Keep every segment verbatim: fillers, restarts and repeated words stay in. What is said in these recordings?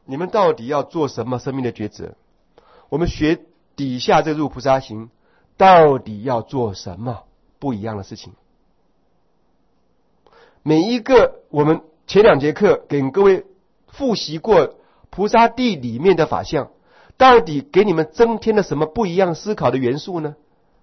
你们到底要做什么生命的抉择？我们学底下这入菩萨行，到底要做什么不一样的事情？每一个我们前两节课给各位复习过菩萨地里面的法相，到底给你们增添了什么不一样思考的元素呢？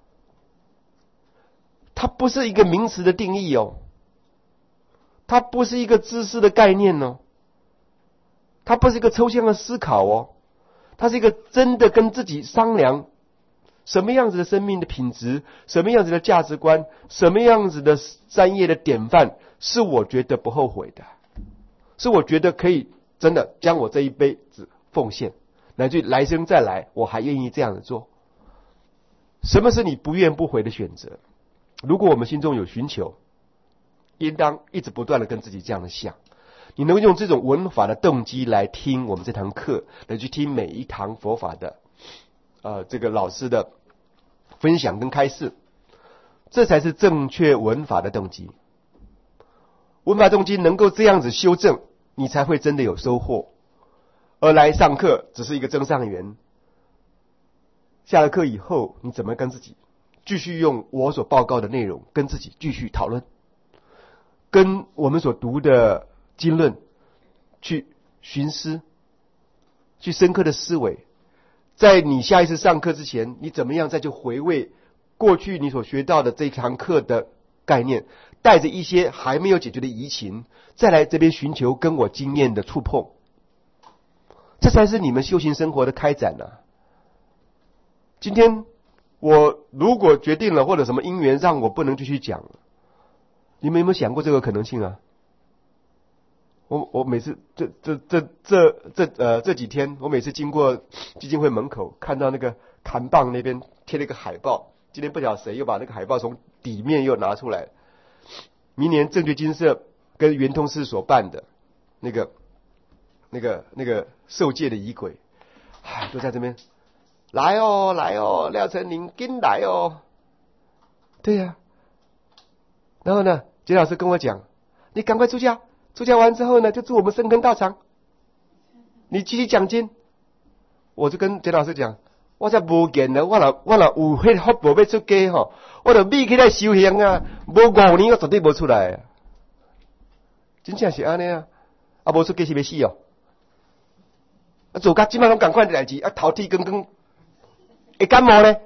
它不是一个名词的定义哦，它不是一个知识的概念哦，它不是一个抽象的思考哦，它是一个真的跟自己商量什么样子的生命的品质，什么样子的价值观，什么样子的善业的典范，是我觉得不后悔的，是我觉得可以真的将我这一辈子奉献，乃至来生再来我还愿意这样子做。什么是你不愿不回的选择？如果我们心中有寻求，应当一直不断的跟自己这样的想，你能用这种闻法的动机来听我们这堂课，来去听每一堂佛法的呃这个老师的分享跟开示，这才是正确闻法的动机。闻法动机能够这样子修正，你才会真的有收获。而来上课只是一个增上缘，下了课以后，你怎么跟自己继续用我所报告的内容跟自己继续讨论，跟我们所读的经论去寻思，去深刻的思维，在你下一次上课之前，你怎么样再去回味过去你所学到的这堂课的概念，带着一些还没有解决的疑情，再来这边寻求跟我经验的触碰，这才是你们修行生活的开展啊。今天我如果决定了或者什么因缘让我不能继续讲，你们有没有想过这个可能性啊？我我每次这这这这这呃这几天，我每次经过基金会门口，看到那个砍棒那边贴了一个海报，今天不晓得谁又把那个海报从底面又拿出来，明年正觉金社跟圆通寺所办的那个那个那个受戒的仪轨，唉，都在这边。来哦，来哦，廖成林跟来哦。对呀、啊，然后呢，杰老师跟我讲，你赶快出家，出家完之后呢，就住我们深坑道场，你继续讲经。我就跟杰老师讲，我才无见呢，我若我若有迄福报要出家吼，我就秘起来修行啊，无五年我绝对无出来啊。真正是安尼啊，啊无出家是要死哦。啊，做甲即摆拢共款的代志，啊头剃光光。会感冒呢？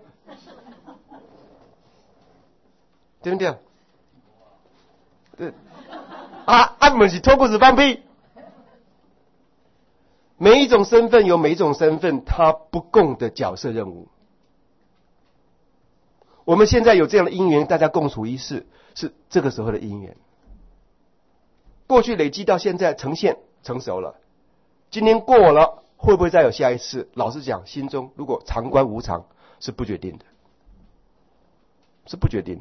对不对？对啊，啊，不是脱裤子放屁。每一种身份有每一种身份它不共的角色任务。我们现在有这样的因缘，大家共处一室，是这个时候的因缘。过去累积到现在呈现成熟了，今天过了。会不会再有下一次？老实讲，心中如果常观无常，是不决定的，是不决定的。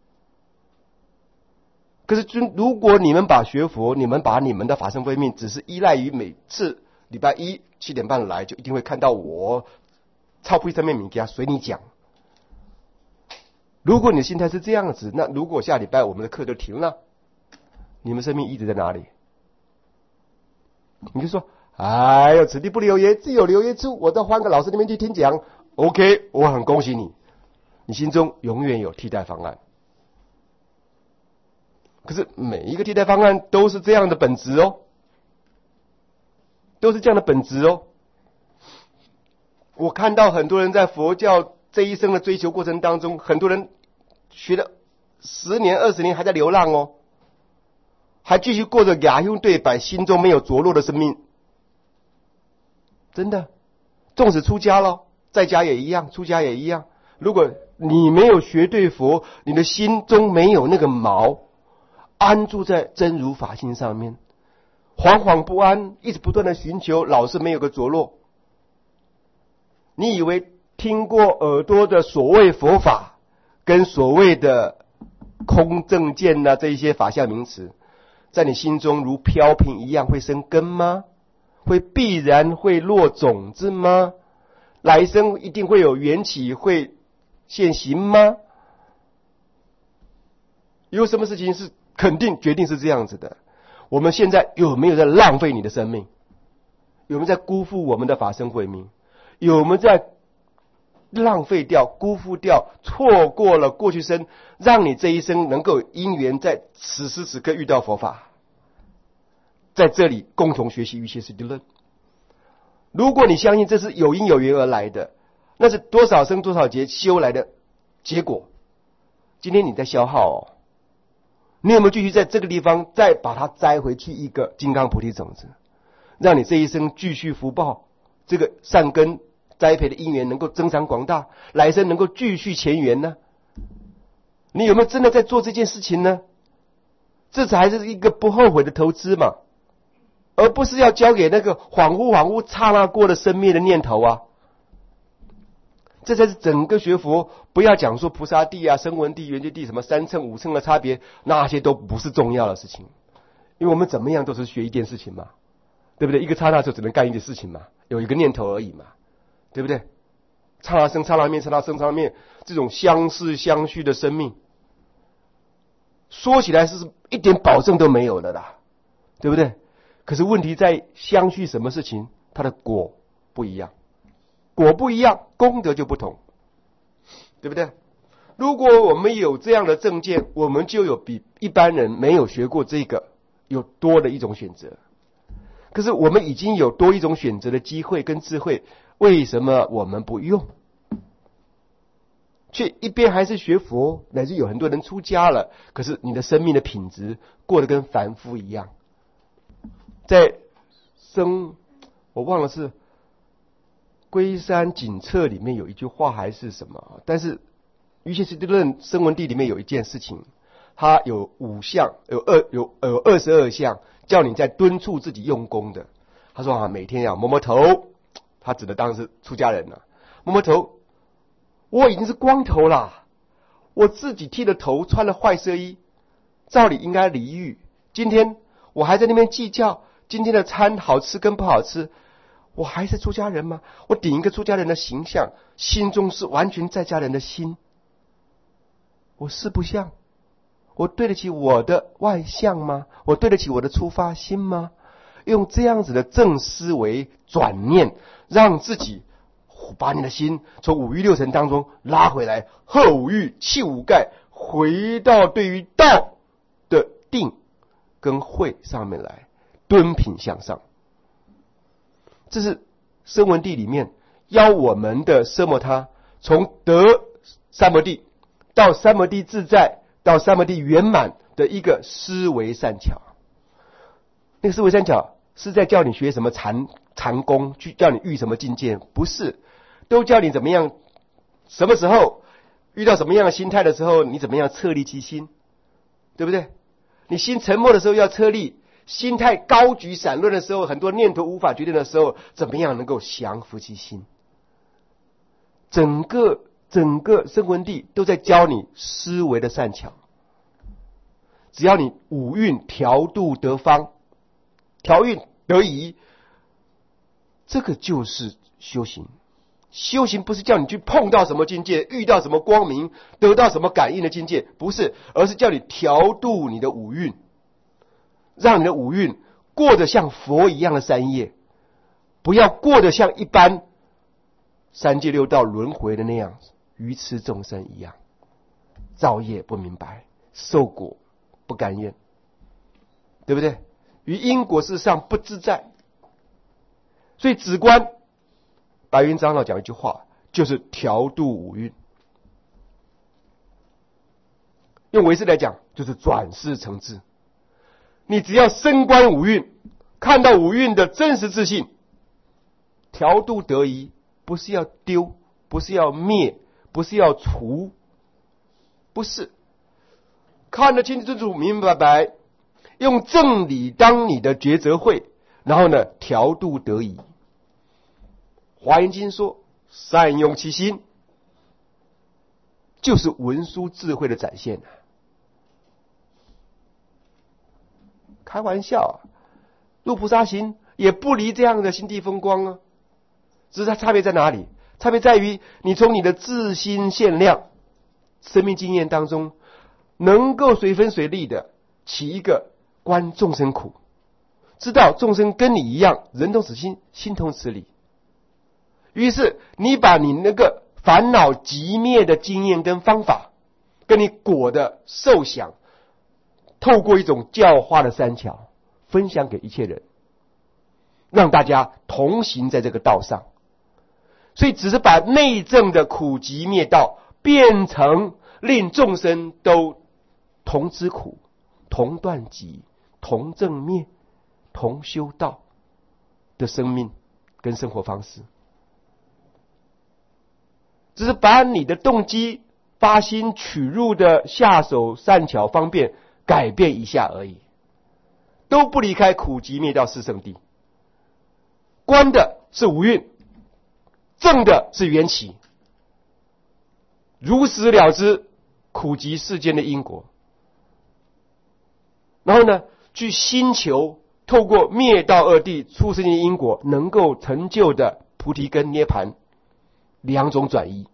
可是，如果你们把学佛，你们把你们的法身慧命，只是依赖于每次礼拜一七点半来，就一定会看到我超不上面物件随你讲。如果你的心态是这样子，那如果下礼拜我们的课就停了，你们生命意义在哪里？你就说。哎呦，此地不留爷，自有留爷处。我到换个老师那边去听讲 ，OK， 我很恭喜你，你心中永远有替代方案。可是每一个替代方案都是这样的本质哦，都是这样的本质哦。我看到很多人在佛教这一生的追求过程当中，很多人学了十年、二十年还在流浪哦，还继续过着雅兴对白，心中没有着落的生命。真的，纵使出家了，在家也一样，出家也一样。如果你没有学对佛，你的心中没有那个锚，安住在真如法性上面，惶惶不安，一直不断的寻求，老是没有个着落。你以为听过耳朵的所谓佛法，跟所谓的空正见呐、啊、这一些法相名词，在你心中如飘萍一样会生根吗？会必然会落种子吗？来生一定会有缘起会现行吗？有什么事情是肯定决定是这样子的？我们现在有没有在浪费你的生命？ 有没有在辜负我们的法身慧命？有没有在浪费掉、辜负掉、错过了过去生，让你这一生能够因缘在此时此刻遇到佛法，在这里共同学习瑜伽师地论。如果你相信这是有因有缘而来的，那是多少生多少劫修来的结果。今天你在消耗哦，你有没有继续在这个地方再把它栽回去一个金刚菩提种子，让你这一生继续福报，这个善根栽培的因缘能够增长广大，来生能够继续前缘呢？你有没有真的在做这件事情呢？这才是一个不后悔的投资嘛，而不是要交给那个恍惚恍惚刹那过的生灭的念头啊。这才是整个学佛，不要讲说菩萨地啊、声闻地、缘觉地什么三乘五乘的差别，那些都不是重要的事情，因为我们怎么样都是学一件事情嘛，对不对？一个刹那就只能干一件事情嘛，有一个念头而已嘛，对不对？刹那生刹那灭，刹那生刹那灭，这种相似相续的生命，说起来是一点保证都没有的啦，对不对？可是问题在相续什么事情，它的果不一样，果不一样，功德就不同，对不对？如果我们有这样的正见，我们就有比一般人没有学过这个有多的一种选择。可是我们已经有多一种选择的机会跟智慧，为什么我们不用？却一边还是学佛，乃至有很多人出家了，可是你的生命的品质过得跟凡夫一样。在生，我忘了是龟山锦册里面有一句话还是什么，但是瑜伽师地论声闻地里面有一件事情，它有五项，有二有有二十二项，叫你在敦促自己用功的。他说啊，每天要摸摸头，他指的当然是出家人了、啊，摸摸头。我已经是光头了，我自己剃了头，穿了坏色衣，照理应该离欲。今天我还在那边计较今天的餐好吃跟不好吃，我还是出家人吗？我顶一个出家人的形象，心中是完全在家人的心，我是不像？我对得起我的外相吗？我对得起我的出发心吗？用这样子的正思维转念，让自己把你的心从五欲六尘当中拉回来，呵五欲弃五盖，回到对于道的定跟慧上面来，敦品向上。这是声闻地里面要我们的奢摩他从得三摩地到三摩地自在到三摩地圆满的一个思维善巧。那个思维善巧是在叫你学什么禅禅功，去叫你遇什么境界，不是，都叫你怎么样，什么时候遇到什么样的心态的时候，你怎么样策立其心，对不对？你心沉默的时候要策立，心态高举散乱的时候，很多念头无法决定的时候，怎么样能够降伏其心？整个整个声闻地都在教你思维的善巧。只要你五蕴调度得方，调运得宜，这个就是修行。修行不是叫你去碰到什么境界，遇到什么光明，得到什么感应的境界，不是，而是叫你调度你的五蕴，让你的五蕴过得像佛一样的三业，不要过得像一般三界六道轮回的那样愚痴众生一样，造业不明白，受果不甘愿，对不对？于因果事上不自在。所以止观白云长老讲一句话，就是调度五蕴，用唯识来讲就是转世成智。你只要深观五蕴，看到五蕴的真实自性，调度得宜，不是要丢，不是要灭，不是要除，不是，看得清清楚楚明明白白，用正理当你的抉择会，然后呢调度得宜。华严经说善用其心，就是文殊智慧的展现啊。开玩笑啊，入菩萨行也不离这样的心地风光啊，只是它差别在哪里？差别在于你从你的自心限量生命经验当中，能够随分随力的起一个观众生苦， 知道众生跟你一样，人同此心，心同此理。于是你把你那个烦恼寂灭的经验跟方法，跟你果的受想，透过一种教化的三桥，分享给一切人，让大家同行在这个道上。所以只是把内证的苦集灭道变成令众生都同知苦、同断集、同证灭、同修道的生命跟生活方式。只是把你的动机发心取入的下手善巧方便改变一下而已，都不离开苦集灭道四圣谛。观的是无蕴，正的是缘起，如实了知苦集世间的因果，然后呢，去心求透过灭道二谛出世间因果能够成就的菩提跟涅盘两种转移。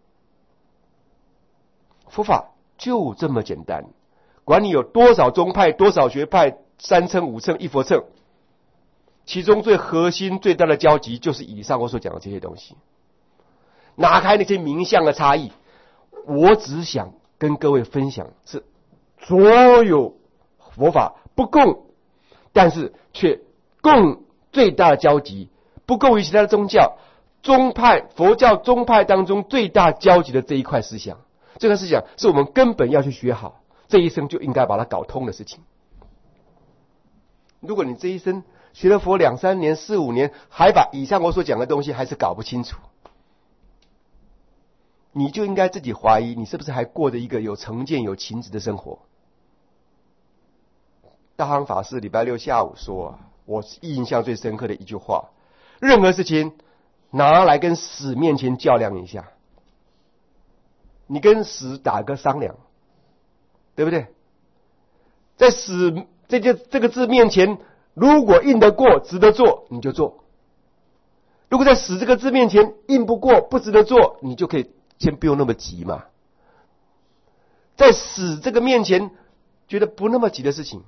佛法就这么简单，管你有多少宗派、多少学派、三乘、五乘、一佛乘，其中最核心、最大的交集就是以上我所讲的这些东西。拿开那些名相的差异，我只想跟各位分享是所有佛法不共，但是却共最大的交集，不共于其他的宗教宗派，佛教宗派当中最大交集的这一块思想。这个思想是我们根本要去学好，这一生就应该把它搞通的事情。如果你这一生学了佛两三年、四五年，还把以上我所讲的东西还是搞不清楚，你就应该自己怀疑，你是不是还过着一个有成见、有情执的生活。大行法师礼拜六下午说啊，我印象最深刻的一句话：任何事情拿来跟死面前较量一下，你跟死打个商量，对不对？在死这个这个字面前，如果印得过，值得做，你就做；如果在死这个字面前印不过，不值得做，你就可以先不用那么急嘛。在死这个面前觉得不那么急的事情，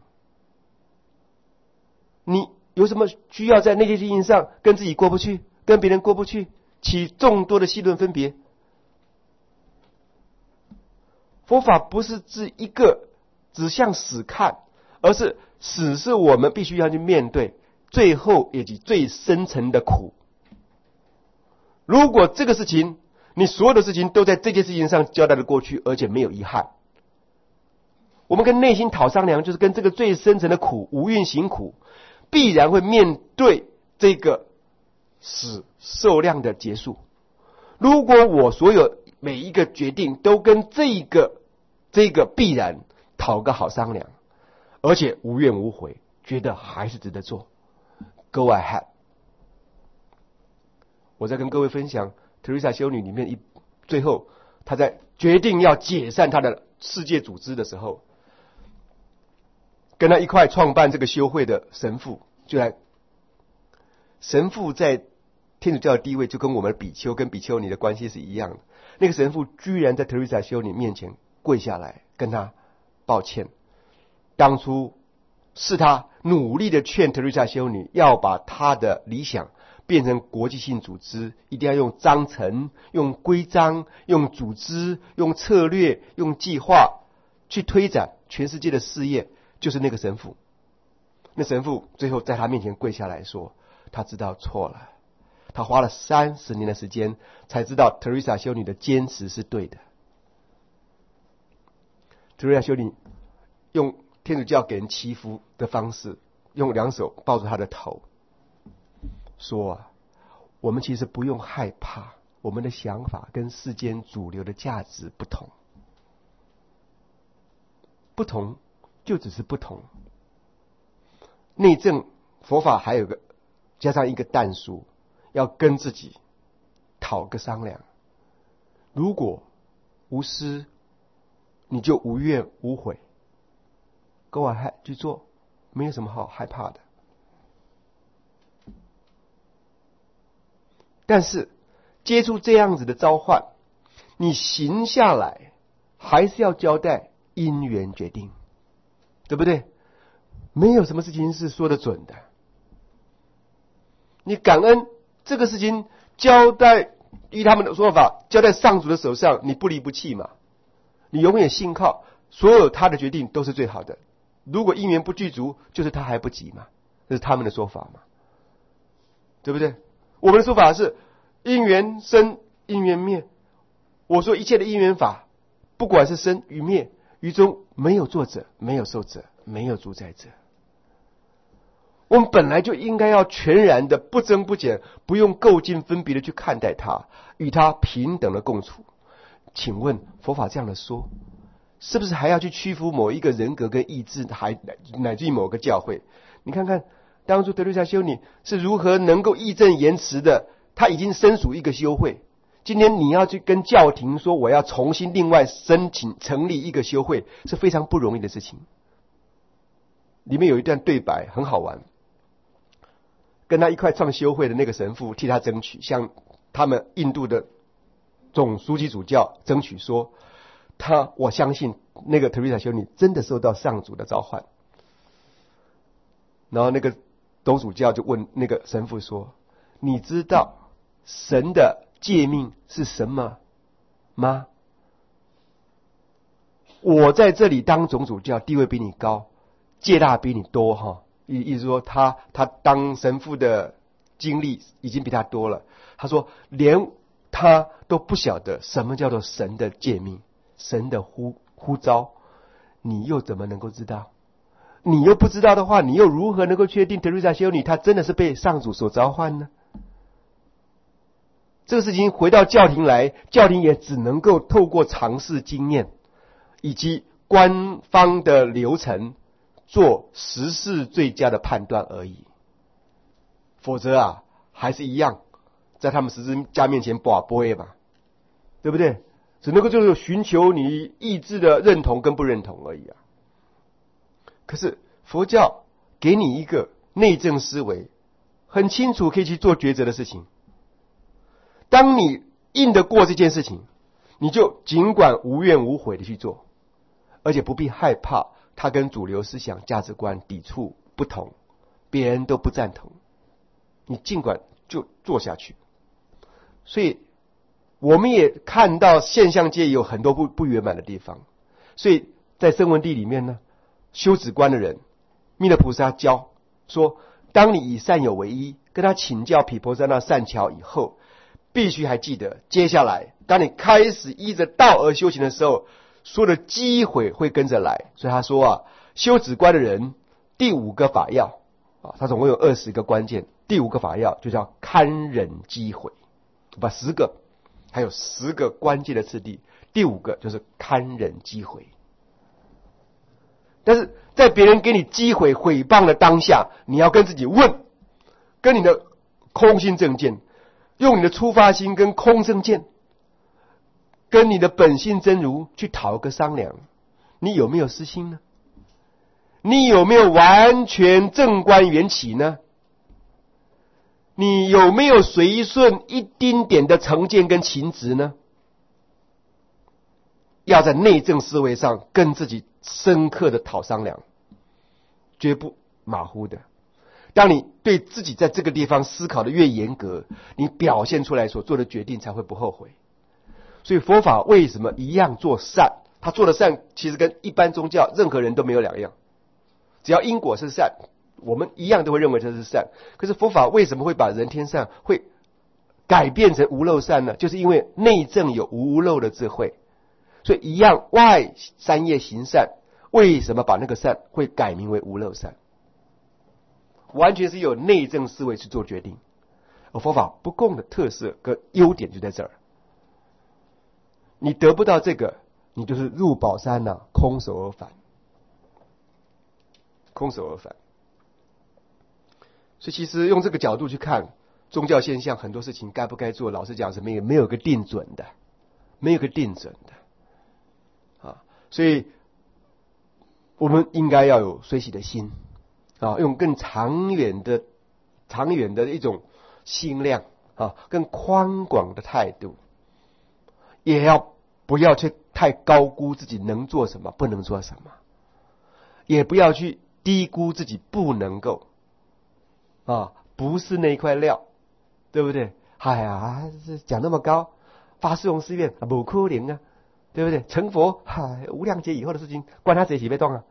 你有什么需要在那些事情上跟自己过不去，跟别人过不去，起众多的戏论分别？佛法不是指一个只向死看，而是死是我们必须要去面对最后以及最深层的苦。如果这个事情你所有的事情都在这件事情上交代的过去，而且没有遗憾，我们跟内心讨商量，就是跟这个最深层的苦无蕴行苦必然会面对这个死受量的结束。如果我所有每一个决定都跟这个这个必然讨个好商量，而且无怨无悔，觉得还是值得做， Go ahead。 我在跟各位分享特蕾莎修女里面一最后她在决定要解散她的世界组织的时候，跟她一块创办这个修会的神父就来，神父在天主教的地位就跟我们的比丘跟比丘尼的关系是一样的。那个神父居然在特蕾莎修女面前跪下来跟他抱歉，当初是他努力的劝特蕾莎修女要把他的理想变成国际性组织，一定要用章程、用规章、用组织、用策略、用计划去推展全世界的事业，就是那个神父。那神父最后在他面前跪下来说，他知道错了，他花了三十年的时间才知道特蕾莎修女的坚持是对的。特蕾莎修女用天主教给人祈福的方式，用两手抱住他的头，说啊，我们其实不用害怕，我们的想法跟世间主流的价值不同，不同就只是不同。内证佛法还有个加上一个但书，要跟自己讨个商量。如果无私，你就无怨无悔， Go ahead 去做，没有什么好害怕的。但是接触这样子的召唤，你行下来还是要交代因缘决定，对不对？没有什么事情是说得准的。 你感恩这个事情交代，依他们的说法，交在上主的手上，你不离不弃嘛，你永远信靠，所有他的决定都是最好的。如果因缘不具足，就是他还不及嘛，这是他们的说法嘛，对不对？我们的说法是因缘生，因缘灭。我说一切的因缘法，不管是生与灭，于中没有作者，没有受者，没有主宰者。我们本来就应该要全然的不增不减，不用构进分别的去看待它，与它平等的共处。请问佛法这样的说，是不是还要去屈服某一个人格跟意志，还乃至于某个教会？你看看当初德瑞莎修女是如何能够义正言辞的，她已经身属一个修会。今天你要去跟教廷说我要重新另外申请成立一个修会，是非常不容易的事情。里面有一段对白很好玩，跟他一块创修会的那个神父替他争取，向他们印度的总书记主教争取说，他我相信那个特瑞莎修女真的受到上主的召唤。然后那个总主教就问那个神父说，你知道神的诫命是什么吗？我在这里当总主教，地位比你高，戒大比你多哈。意意思说他他当神父的经历已经比他多了。他说连他都不晓得什么叫做神的诫命，神的呼呼召，你又怎么能够知道？你又不知道的话，你又如何能够确定特瑞莎修女她真的是被上主所召唤呢？这个事情回到教廷来，教廷也只能够透过尝试经验以及官方的流程做时事最佳的判断而已。否则啊，还是一样在他们十字架面前跋杯嘛，对不对？只能够就是寻求你意志的认同跟不认同而已啊。可是佛教给你一个内证思维，很清楚可以去做抉择的事情。当你硬得过这件事情，你就尽管无怨无悔的去做，而且不必害怕它跟主流思想价值观抵触不同，别人都不赞同，你尽管就做下去。所以我们也看到现象界有很多不不圆满的地方，所以在声闻地里面呢，修止观的人，弥勒菩萨教说，当你以善友为依，跟他请教毗婆舍那善巧以后，必须还记得，接下来当你开始依着道而修行的时候，所有的机会会跟着来。所以他说啊，修止观的人第五个法要啊，他总共有二十个关键，第五个法要就叫堪忍机会，把十个还有十个关键的次第，第五个就是堪忍机会。但是在别人给你机会毁谤的当下，你要跟自己问，跟你的空心正见，用你的出发心跟空正见，跟你的本性真如去讨个商量，你有没有私心呢？你有没有完全正观缘起呢？你有没有随顺一丁点的成见跟情执呢？要在内政思维上跟自己深刻的讨商量，绝不马虎的。当你对自己在这个地方思考的越严格，你表现出来所做的决定才会不后悔。所以佛法为什么一样做善？他做的善其实跟一般宗教任何人都没有两样，只要因果是善，我们一样都会认为这是善。可是佛法为什么会把人天善会改变成无漏善呢？就是因为内证有无漏的智慧。所以一样外三业行善，为什么把那个善会改名为无漏善？完全是有内证思维去做决定。而佛法不共的特色跟优点就在这儿。你得不到这个，你就是入宝山啊，空手而返，空手而返。所以其实用这个角度去看宗教现象，很多事情该不该做，老实讲是没有没有个定准的，没有个定准的。所以我们应该要有随喜的心啊，用更长远的长远的一种心量啊，更宽广的态度，也要不要去太高估自己能做什么不能做什么，也不要去低估自己不能够啊，不是那一块料对不对？哎呀，讲那么高，发誓弘誓愿啊，不可能啊，对不对？成佛，嗨，无量劫以后的事情，关他谁起被动啊？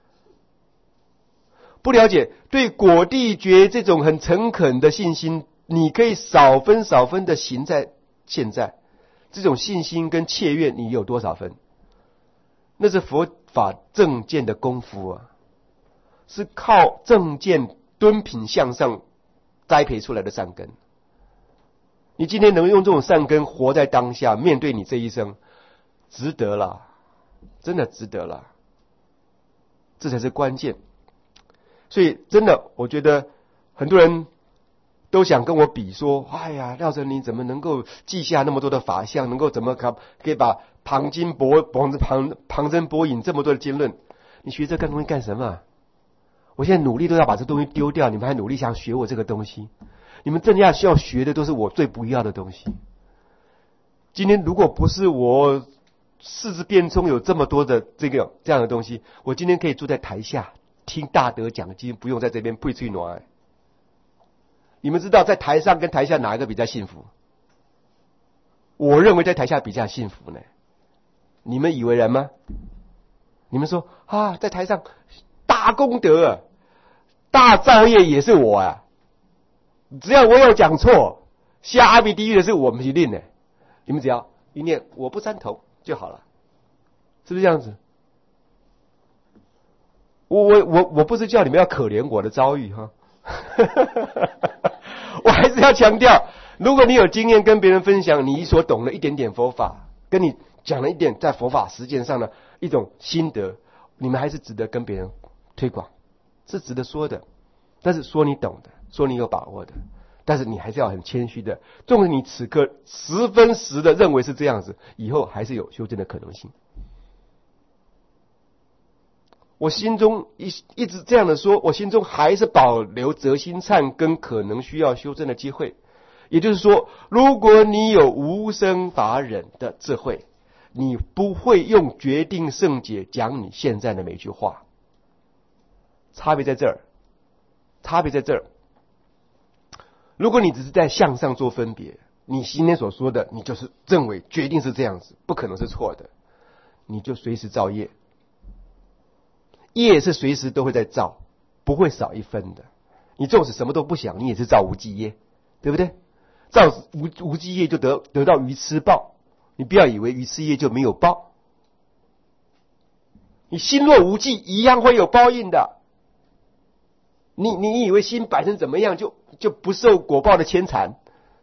不了解对果地觉这种很诚恳的信心，你可以少分少分的行在现在，这种信心跟切愿，你有多少分？那是佛法正见的功夫啊，是靠正见敦品向上栽培出来的善根。你今天能用这种善根活在当下，面对你这一生，值得了，真的值得了，这才是关键。所以真的，我觉得很多人都想跟我比说，哎呀，廖成你怎么能够记下那么多的法相，能够怎么可可以把旁经博旁旁旁征博引这么多的经论，你学这个东西干什么？我现在努力都要把这东西丢掉，你们还努力想学我这个东西，你们真正要需要学的都是我最不要的东西。今天如果不是我四字辩中有这么多的这个这样的东西，我今天可以坐在台下听大德讲经，不用在这边背吹暖。你们知道在台上跟台下哪一个比较幸福？我认为在台下比较幸福呢。你们以为然吗？你们说啊，在台上大功德、大造业也是我啊，只要我有讲错，下阿鼻地狱的是我们去念的，你们只要一念我不沾头就好了，是不是这样子？我我我我不是叫你们要可怜我的遭遇哈，我还是要强调，如果你有经验跟别人分享你所懂的一点点佛法，跟你讲了一点在佛法实践上的一种心得，你们还是值得跟别人推广，是值得说的。但是说你懂的，说你有把握的，但是你还是要很谦虚的。纵使你此刻十分十的认为是这样子，以后还是有修正的可能性。我心中一一直这样的说，我心中还是保留择心忏跟可能需要修正的机会。也就是说，如果你有无生法忍的智慧，你不会用决定圣解讲你现在的每句话。差别在这儿，差别在这儿。如果你只是在向上做分别，你今天所说的，你就是认为决定是这样子，不可能是错的，你就随时造业。业是随时都会在造，不会少一分的。你纵使什么都不想，你也是造无记业，对不对？造无无记业就得得到愚痴报，你不要以为愚痴业就没有报。你心若无记，一样会有报应的。你你以为心摆成怎么样就就不受果报的牵缠，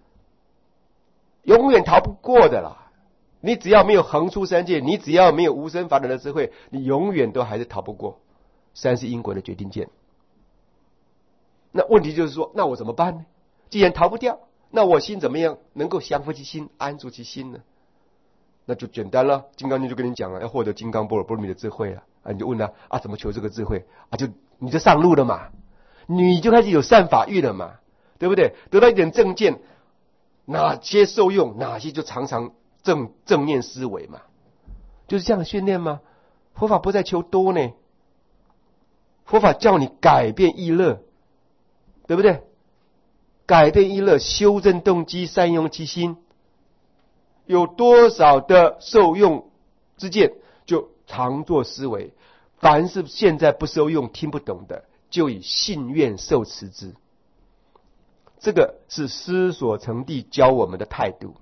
永远逃不过的啦。你只要没有横出三界，你只要没有无生法忍的智慧，你永远都还是逃不过三世因果的决定键。那问题就是说，那我怎么办呢？既然逃不掉，那我心怎么样能够降伏其心，安住其心呢？那就简单了，金刚经就跟你讲了，要获得金刚般若波罗蜜的智慧了啊！你就问他啊，怎么求这个智慧啊？就你就上路了嘛，你就开始有善法欲了嘛，对不对？得到一点正见，哪些受用，哪些就常常正正念思维嘛，就是这样训练吗？佛法不再求多呢，佛法叫你改变意乐，对不对？改变意乐，修正动机，善用其心，有多少的受用之见，就常做思维。凡是现在不受用、听不懂的，就以信愿受持之。这个是师所成地教我们的态度。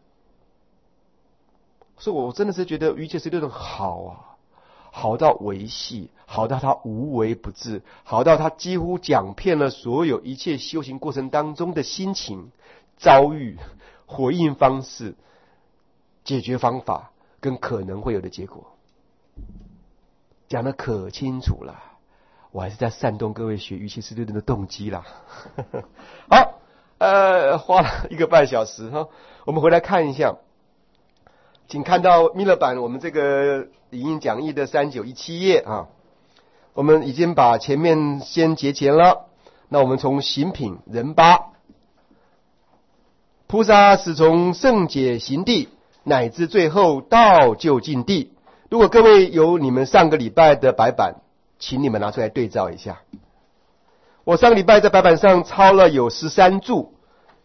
所以我真的是觉得瑜伽十六种好啊，好到维系，好到它无为不至，好到它几乎讲遍了所有一切修行过程当中的心情、遭遇、回应方式、解决方法跟可能会有的结果，讲得可清楚了。我还是在煽动各位学瑜伽十六的动机啦。好，呃，花了一个半小时哈，我们回来看一下。请看到密勒版我们这个理应讲义的三九一七页啊，我们已经把前面先结前了。那我们从行品人八，菩萨是从圣解行地乃至最后到就近地。如果各位有你们上个礼拜的白板，请你们拿出来对照一下。我上个礼拜在白板上抄了有十三注，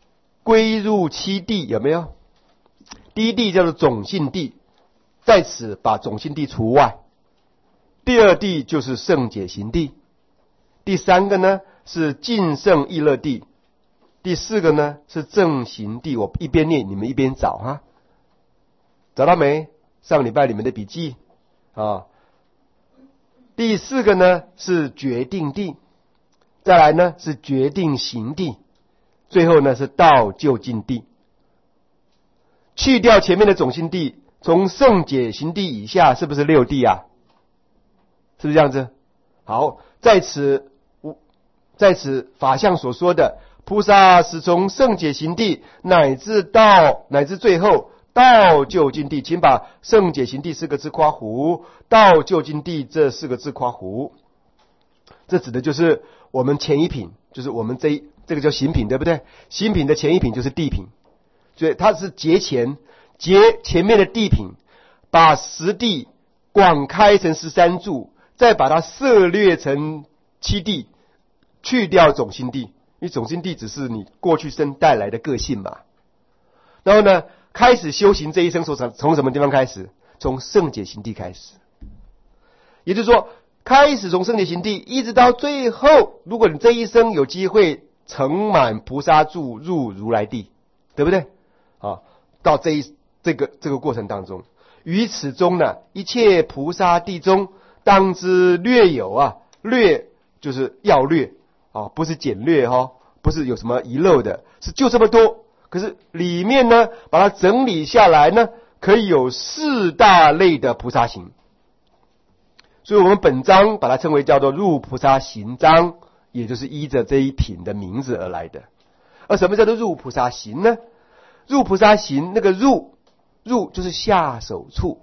归入七地，有没有？第一地叫做种性地，在此把种性地除外。第二地就是圣解行地，第三个呢是净圣意乐地，第四个呢是正行地。我一边念，你们一边找哈，找到没？上礼拜你们的笔记啊。第四个呢是决定地，再来呢是决定行地，最后呢是道究竟地。去掉前面的种性地，从圣解行地以下是不是六地啊？是不是这样子？好，在此在此法相所说的菩萨是从圣解行地乃至到乃至最后道究竟地，请把圣解行地四个字括弧，道究竟地这四个字括弧。这指的就是我们前一品，就是我们这一这个叫行品，对不对？行品的前一品就是地品，所以它是结前结前面的地品，把十地广开成十三柱，再把它涉略成七地，去掉种性地，因为种性地只是你过去生带来的个性嘛。然后呢，开始修行这一生，从从什么地方开始？从圣解行地开始。也就是说，开始从圣解行地，一直到最后，如果你这一生有机会成满菩萨住入如来地，对不对？啊，到这一这个这个过程当中，于此中呢，一切菩萨地中，当知略有啊，略就是要略啊，不是简略哈、哦，不是有什么遗漏的，是就这么多。可是里面呢，把它整理下来呢，可以有四大类的菩萨行。所以我们本章把它称为叫做入菩萨行章，也就是依着这一品的名字而来的。而什么叫做入菩萨行呢？入菩萨行，那个入入就是下手处，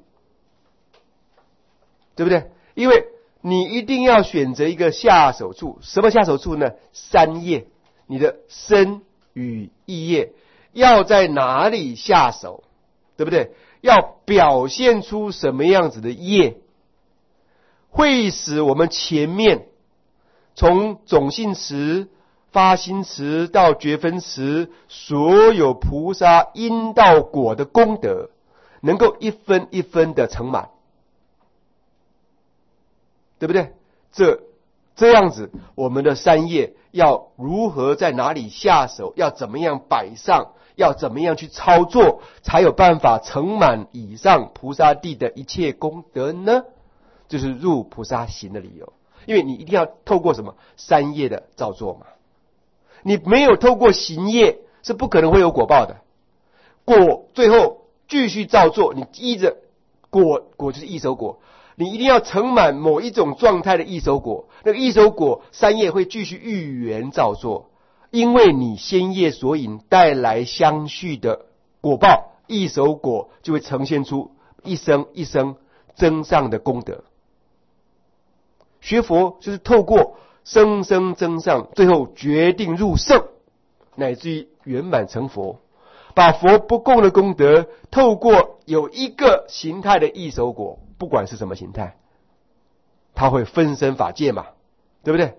对不对？因为你一定要选择一个下手处。什么下手处呢？三业，你的身语意业要在哪里下手，对不对？要表现出什么样子的业，会使我们前面从种性持、发心持到觉分持，所有菩萨因道果的功德，能够一分一分的成满，对不对？这这样子，我们的三业要如何在哪里下手，要怎么样摆上，要怎么样去操作，才有办法成满以上菩萨地的一切功德呢？就是入菩萨行的理由。因为你一定要透过什么？三业的造作嘛。你没有透过行业，是不可能会有果报的。果最后继续造作，你依着果，果就是异熟果，你一定要成满某一种状态的异熟果。那个异熟果，三业会继续预缘造作，因为你先业所引带来相续的果报，异熟果就会呈现出一生一生增上的功德。学佛就是透过生生增上，最后决定入圣，乃至于圆满成佛，把佛不共的功德透过有一个形态的异熟果，不管是什么形态，它会分身法界嘛，对不对？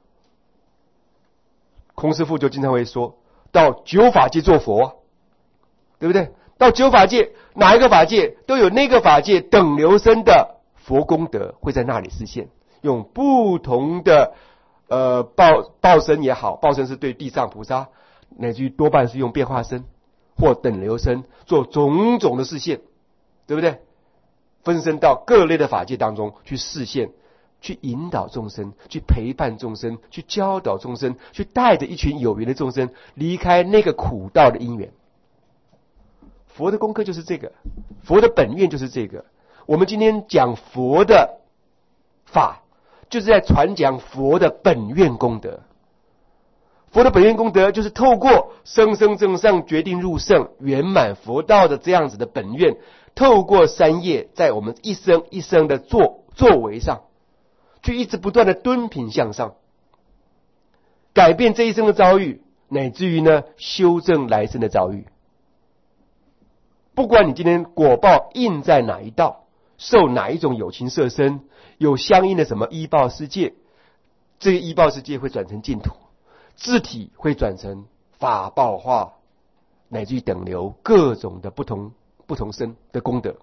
空师父就经常会说到九法界做佛，对不对？到九法界，哪一个法界都有那个法界等流身的佛功德会在那里实现，用不同的呃报报身也好，报身是对地藏菩萨，乃至于多半是用变化身或等流身做种种的示现，对不对？分身到各类的法界当中去示现，去引导众生，去陪伴众生，去教导众生，去带着一群有缘的众生离开那个苦道的因缘。佛的功课就是这个，佛的本愿就是这个。我们今天讲佛的法，就是在传讲佛的本愿功德。佛的本愿功德就是透过生生正上决定入圣圆满佛道的这样子的本愿，透过三业在我们一生一生的作作为上，去一直不断的敦品向上，改变这一生的遭遇，乃至于呢修正来生的遭遇。不管你今天果报印在哪一道，受哪一种有情色身，有相应的什么依报世界，这个依报世界会转成净土，自体会转成法报化乃至于等流各种的不同不同生的功德。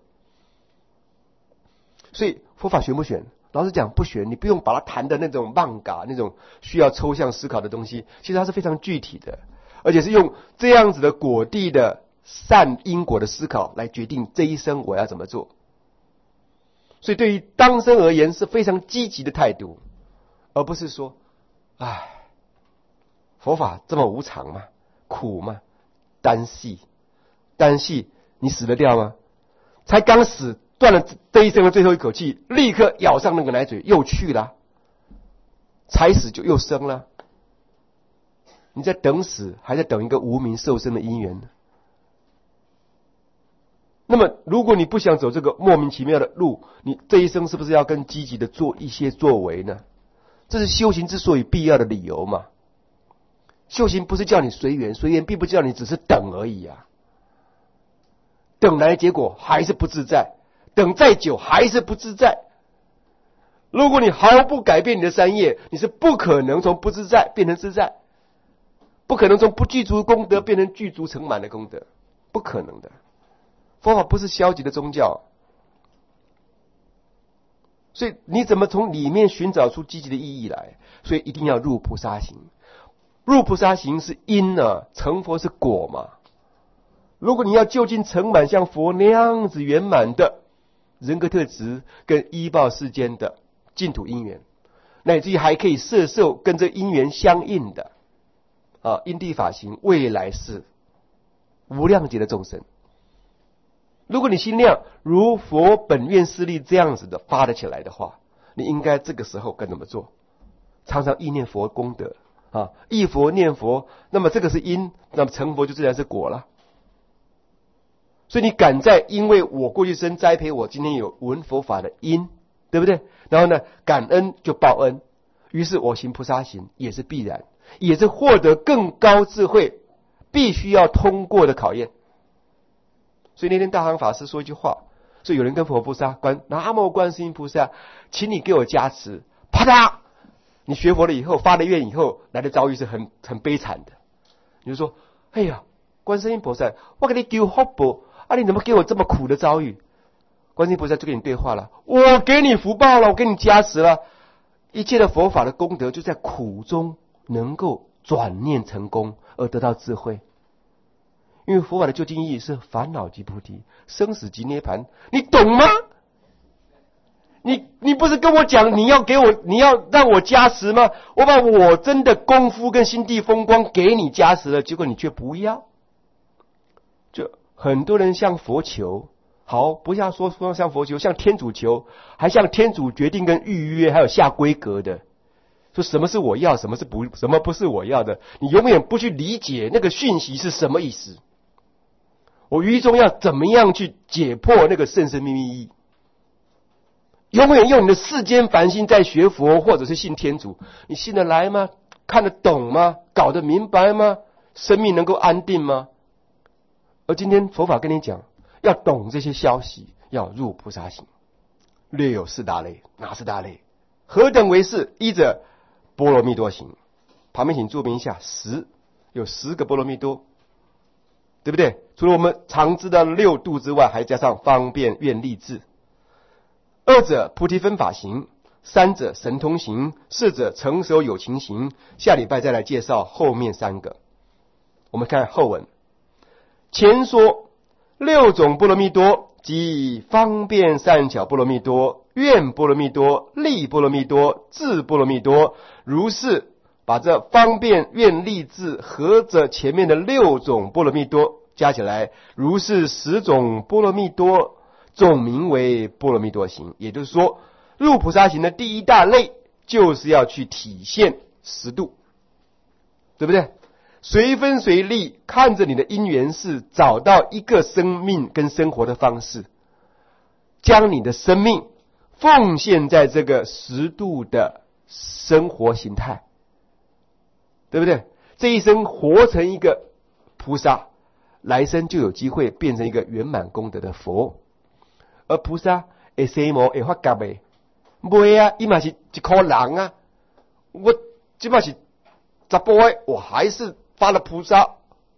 所以佛法玄不玄？老实讲不玄，你不用把它谈的那种妄嘎那种需要抽象思考的东西，其实它是非常具体的，而且是用这样子的果地的善因果的思考来决定这一生我要怎么做。所以对于当生而言是非常积极的态度，而不是说唉，佛法这么无常吗？苦吗？单细单细你死得掉吗？才刚死断了这一生的最后一口气，立刻咬上那个奶嘴又去了，才死就又生了。你在等死，还在等一个无名受生的因缘呢？那么如果你不想走这个莫名其妙的路，你这一生是不是要更积极的做一些作为呢？这是修行之所以必要的理由嘛。修行不是叫你随缘，随缘并不叫你只是等而已啊。等来的结果还是不自在，等再久还是不自在。如果你毫不改变你的三业，你是不可能从不自在变成自在，不可能从不具足功德变成具足成满的功德，不可能的。佛法不是消极的宗教，所以你怎么从里面寻找出积极的意义来？所以一定要入菩萨行。入菩萨行是因啊，成佛是果嘛。如果你要就近成满像佛那样子圆满的人格特质跟依报世间的净土因缘，乃至于还可以摄受跟这因缘相应的啊因地法行，未来是无量劫的众生。如果你心量如佛本愿势力这样子的发得起来的话，你应该这个时候该怎么做？常常意念佛功德啊，忆佛念佛，那么这个是因，那么成佛就自然是果了。所以你赶在因为我过去生栽培我今天有闻佛法的因，对不对？然后呢，感恩就报恩，于是我行菩萨行也是必然，也是获得更高智慧必须要通过的考验。所以那天大行法师说一句话，所以有人跟佛菩萨观南无观世音菩萨，请你给我加持。啪嗒，你学佛了以后发了愿以后来的遭遇是很很悲惨的。你就说，哎呀，观世音菩萨，我给你求福报啊，你怎么给我这么苦的遭遇？观世音菩萨就跟你对话了，我给你福报了，我给你加持了，一切的佛法的功德就在苦中能够转念成功而得到智慧。因为佛法的究竟意义是烦恼即菩提，生死即涅槃，你懂吗？你你不是跟我讲你要给我，你要让我加持吗？我把我真的功夫跟心地风光给你加持了，结果你却不要。就很多人向佛求，好，不像说说向佛求，向天主求，还向天主决定跟预约，还有下规格的，说什么是我要，什么是不，什么不是我要的，你永远不去理解那个讯息是什么意思。我于中要怎么样去解破那个甚深秘密意义？永远用你的世间凡心在学佛，或者是信天主，你信得来吗？看得懂吗？搞得明白吗？生命能够安定吗？而今天佛法跟你讲，要懂这些消息，要入菩萨行。略有四大类，哪四大类？何等为是？一者波罗蜜多行，旁边请注明一下，十有十个波罗蜜多。对不对？除了我们常知道的六度之外，还加上方便愿力智。二者菩提分法行，三者神通行，四者成熟有情行。下礼拜再来介绍后面三个。我们看后文，前说六种波罗蜜多，即方便善巧波罗蜜多、愿波罗蜜多、力波罗蜜多、智波罗蜜多，如是把这方便愿力智合着前面的六种波罗蜜多加起来，如是十种波罗蜜多，总名为波罗蜜多行。也就是说，入菩萨行的第一大类就是要去体现十度，对不对？随分随力，看着你的因缘是找到一个生命跟生活的方式，将你的生命奉献在这个十度的生活形态，对不对？这一生活成一个菩萨，来生就有机会变成一个圆满功德的佛。而菩萨会生无会发觉的？袂啊，伊嘛是一颗人啊。我即嘛是十八岁，我还是发了菩萨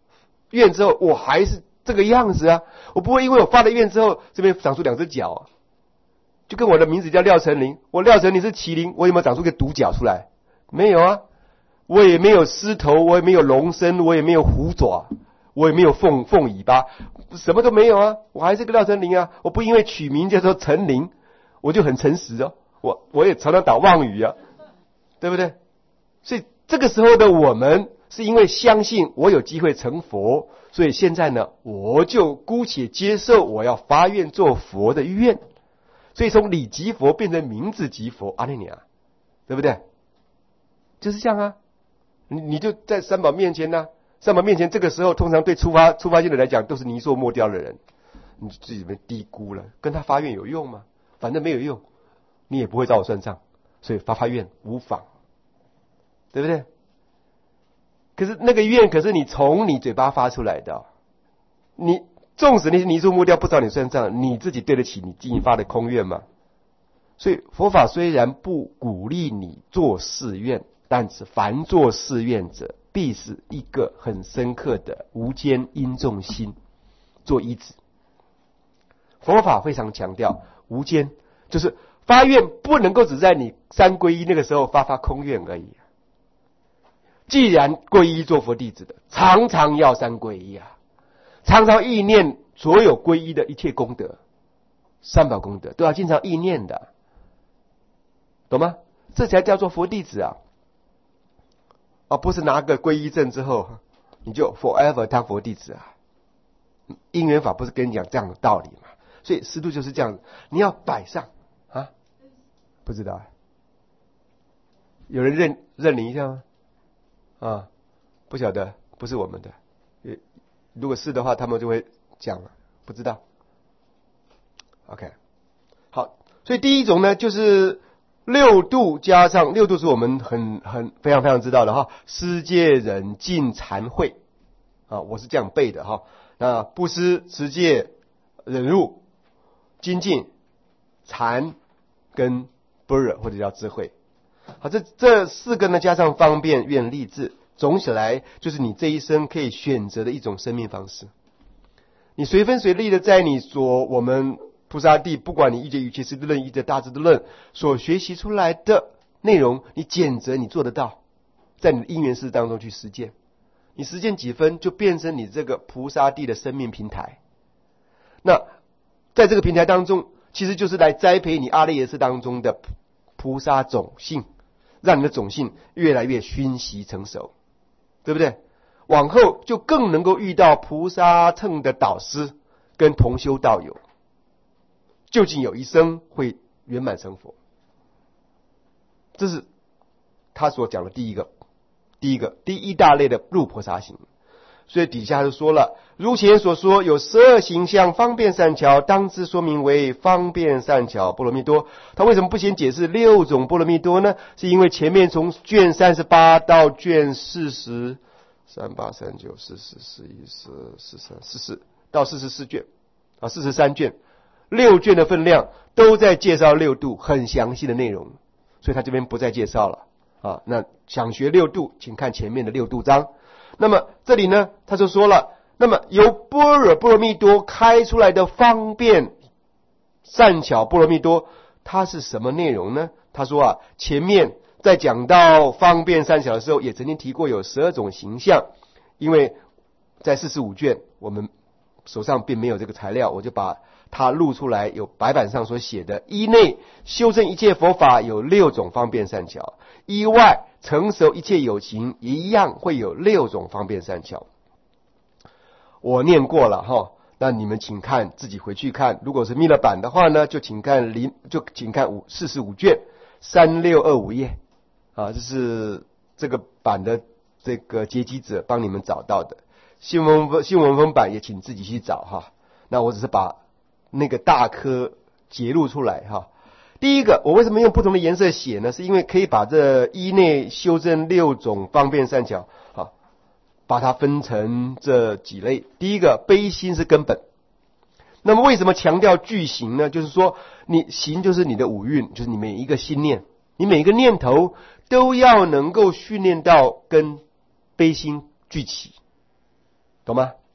愿之后，我还是这个样子啊，我不会因为我发了愿之后，这边长出两只脚啊，就跟我的名字叫廖成林，我廖成林是麒麟，我有没有长出个独角出来？没有啊，我也没有狮头，我也没有龙身，我也没有虎爪，我也没有凤凤尾巴，什么都没有啊，我还是个廖成林啊，我不因为取名叫做成林，我就很诚实哦，我我也常常打妄语啊，对不对？所以这个时候的我们是因为相信我有机会成佛，所以现在呢，我就姑且接受我要发愿做佛的愿，所以从理即佛变成名字即佛，阿弥尼啊，对不对？就是这样啊，你你就在三宝面前呢、啊，三宝面前这个时候通常对出发出发心的来讲都是泥塑墨雕的人，你自己被低估了，跟他发愿有用吗？反正没有用，你也不会找我算账，所以发发愿无妨，对不对？可是那个愿可是你从你嘴巴发出来的，你纵使那些泥塑木雕不找你算账，你自己对得起你自己发的空愿吗？所以佛法虽然不鼓励你做誓愿，但是凡做誓愿者必是一个很深刻的无间因重心做依止。佛法非常强调无间，就是发愿不能够只在你三皈依那个时候发发空愿而已。既然皈依做佛弟子的，常常要三皈依啊，常常意念所有皈依的一切功德，三宝功德都要经常意念的，懂吗？这才叫做佛弟子啊，而不是拿个皈依证之后你就 forever 当佛弟子啊。因缘法不是跟你讲这样的道理嘛？所以师父就是这样，你要摆上啊，不知道啊，有人认认领一下吗？啊，不晓得，不是我们的。如果是的话，他们就会讲了，不知道。OK， 好，所以第一种呢，就是六度加上六度是我们很很非常非常知道的哈，施戒忍净禅慧啊，我是这样背的哈。那布施、持戒、忍辱、精进、禅跟般若或者叫智慧。好，这这四个呢，加上方便、愿、力、智，总起来就是你这一生可以选择的一种生命方式。你随分随力的在你所我们菩萨地，不管你一节语气师的论、一节大智的论所学习出来的内容，你拣择你做得到，在你的因缘事当中去实践。你实践几分，就变成你这个菩萨地的生命平台。那在这个平台当中，其实就是来栽培你阿赖耶识当中的菩萨种性，让你的种性越来越熏习成熟，对不对？往后就更能够遇到菩萨乘的导师跟同修道友，究竟有一生会圆满成佛。这是他所讲的第一个第一个第一大类的入菩萨行。所以底下就说了，如前所说有十二行相方便善巧，当知说明为方便善巧波罗蜜多。他为什么不先解释六种波罗蜜多呢？是因为前面从卷三十八到卷四十，三八三九四十四一四四三四四到四十四卷啊，四十三卷，六卷的分量都在介绍六度很详细的内容，所以他这边不再介绍了啊。那想学六度，请看前面的六度章。那么这里呢，他就说了，那么由般若波罗蜜多开出来的方便善巧波罗蜜多，它是什么内容呢？他说啊，前面在讲到方便善巧的时候，也曾经提过有十二种形象，因为在四十五卷我们手上并没有这个材料，我就把它录出来，有白板上所写的，一内修正一切佛法有六种方便善巧，一外成熟一切有情一样会有六种方便善巧。我念过了哈，那你们请看，自己回去看。如果是密勒版的话呢，就请看零，就请看五四十五卷三六二五页啊，这是这个版的这个结集者帮你们找到的。新文新文风版也请自己去找哈。那我只是把那个大颗截录出来哈。第一个，我为什么用不同的颜色写呢？是因为可以把这一内修正六种方便善巧啊，把它分成这几类。第一个，悲心是根本。那么为什么强调具行呢？就是说你行就是你的五蕴，就是你每一个心念，你每一个念头都要能够训练到跟悲心俱起，懂吗？